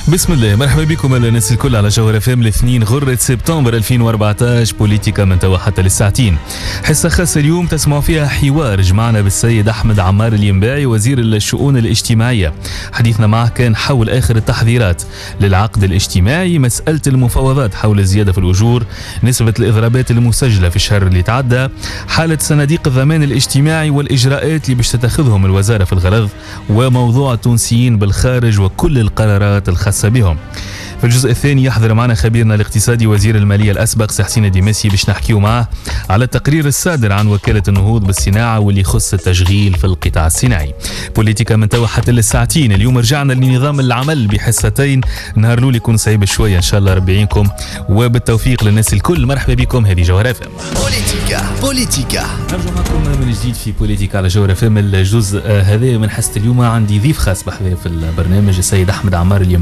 بسم الله، مرحبا بكم الناس الكل على جوهر افام الاثنين غرة سبتمبر 2014. بوليتيكا من توا حتى للساعتين. حصة خاصة اليوم تسمعوا فيها حوار جمعنا بالسيد أحمد عمار الينباعي وزير الشؤون الاجتماعية. حديثنا معه كان حول آخر التحذيرات للعقد الاجتماعي، مسألة المفاوضات حول الزيادة في الأجور، نسبة الإضرابات المسجلة في الشهر اللي تعدى، حالة صناديق الضمان الاجتماعي والإجراءات اللي باش تتخذهم الوزارة في الغرض، وموضوع التونسيين بالخارج وكل القرارات الخاصة بهم. في الجزء الثاني يحضر معنا خبيرنا الاقتصادي وزير المالية الأسبق سي حسين الدماسي باش نحكيو معه على التقرير الصادر عن وكالة النهوض بالصناعة واللي يخص التشغيل في القطاع الصناعي. بوليتيكا من توا حتى للساعتين. اليوم رجعنا لنظام العمل بحصتين، نهار الاول يكون صعيب شوية ان شاء الله ربي يعينكم وبالتوفيق للناس الكل. مرحبا بكم، هذه جوهر اف ام. بوليتيكا نرجع معكم من جديد في بوليتيكا على جوهر اف ام. الجزء هذا من حصة اليوم عندي ضيف خاص بحذايا في البرنامج السيد أحمد عمار الينباعي